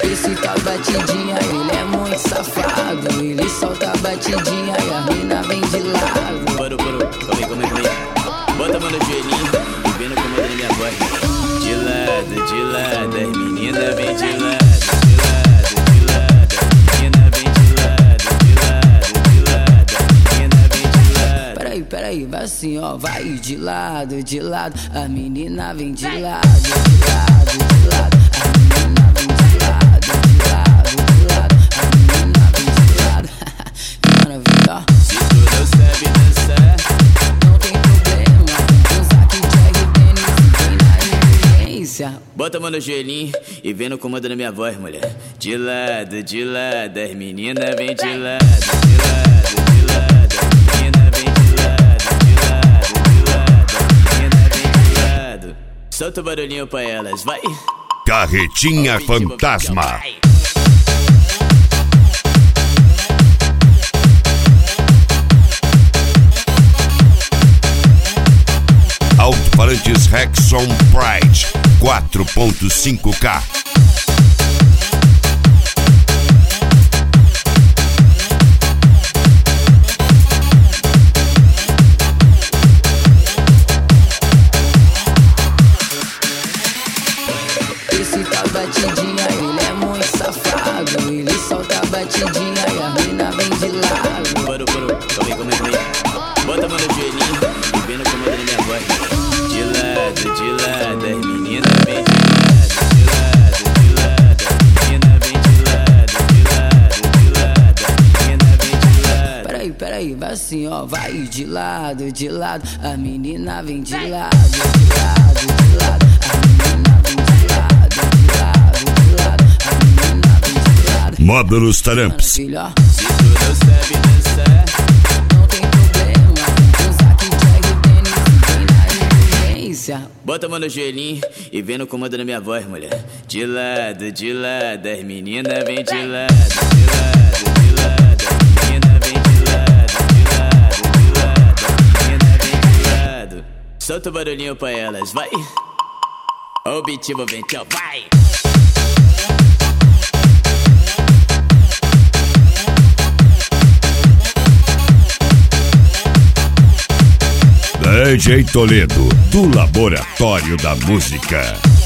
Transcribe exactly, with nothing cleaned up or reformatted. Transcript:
Esse tal batidinha, ele é muito safado. Ele solta a batidinha e a mina vem de lado. Parou, parou, calma aí, calma aí, calma aí. Bota a mão no joelhinho e vem no comando da minha voz. De lado, de lado, as meninas vem de lado. De lado, de lado, as meninas vem de lado. De lado, de lado, as meninas vem de lado. Peraí, peraí, vai assim, ó, vai de lado, de lado. A menina vem de lado, de lado, de lado. A menina vem de lado, de lado, de lado. A menina vem de lado. Que maravilha, ó. Se tu não sabe dançar, Não tem problema, dançar que Jack Dennis vem na evidência. bota a mão no joelhinho e vem no comando da minha voz, mulher. De lado, de lado, as meninas vem de lado. De lado, de lado, as meninas vem de lado. De lado, de lado, as meninas vem de lado. Solta o barulhinho pra elas, vai. Carretinha Ó, o ritmo Fantasma. fica, vai. Alto-falantes Rexon Pride quatro ponto cinco K. Esse tal batidinha, ele é muito safado. Ele solta a batidinha e a mina vem de lado. Parou, parou, calma aí, calma aí, calma aí. Bota a mão no joelhinho e vem no comando da minha voz. De lado, de lado, as meninas vem de lado. De lado, de lado, as meninas vem de lado. De lado, de lado, as meninas vem de lado. Peraí, peraí, vai assim, ó, vai de lado, de lado. A menina vem de lado, de lado, de lado. A menina vem de lado, de lado, de lado. A menina vem de lado. Módulos Taramps. Maravilha, ó. Se tu não sabe dançar, Não tem problema, dançar que Jack Dennis vem na evidência. bota a mão no joelhinho e vem no comando da minha voz, mulher. De lado, de lado, as meninas vem de lado. De lado, de lado, as meninas vem de lado. De lado, de lado, as meninas vem de lado. Solta o barulhinho pra elas, vai. Ó o beat envolvente, ó, vai. D J Toledo, do Laboratório da Música.